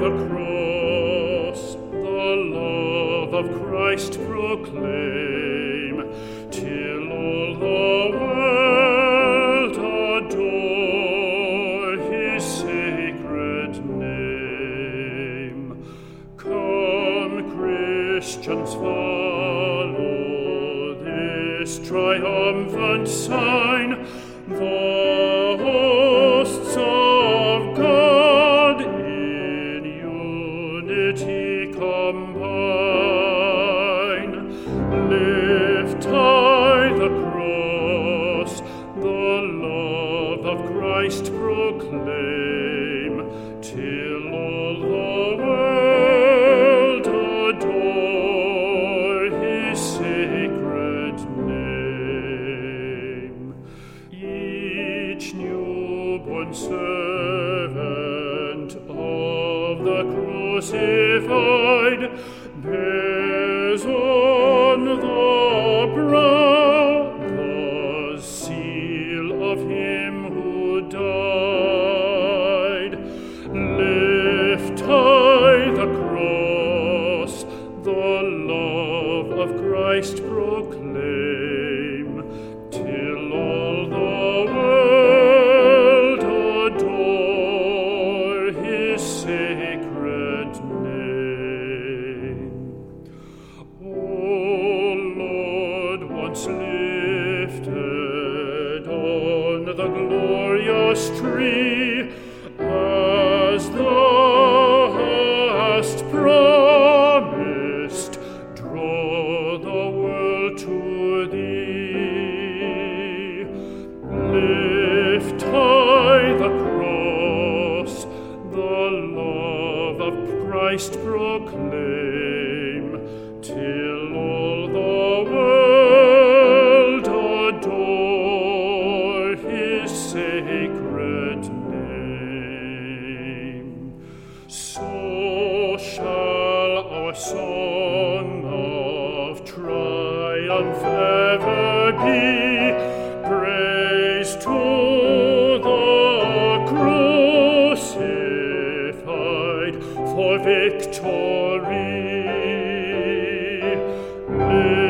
the cross, the love of Christ proclaim, till all the world adore his sacred name. Come, Christians, follow this triumphant sign, the hosts of God in unity combine. Lift high the cross, the love of Christ proclaim, till all the world adore his sacred name. Each newborn servant of the crucified bears on the brow the seal of him who died. Lift high the cross, the love of Christ proclaim, till all the world adore his sacred name. O Lord, once lifted on the glorious tree, as thou hast promised, draw the world to thee. Lift high the cross, the love of Christ proclaim, till all the world adore his sacred name. So shall our song of triumph ever be, praise to the crucified for victory.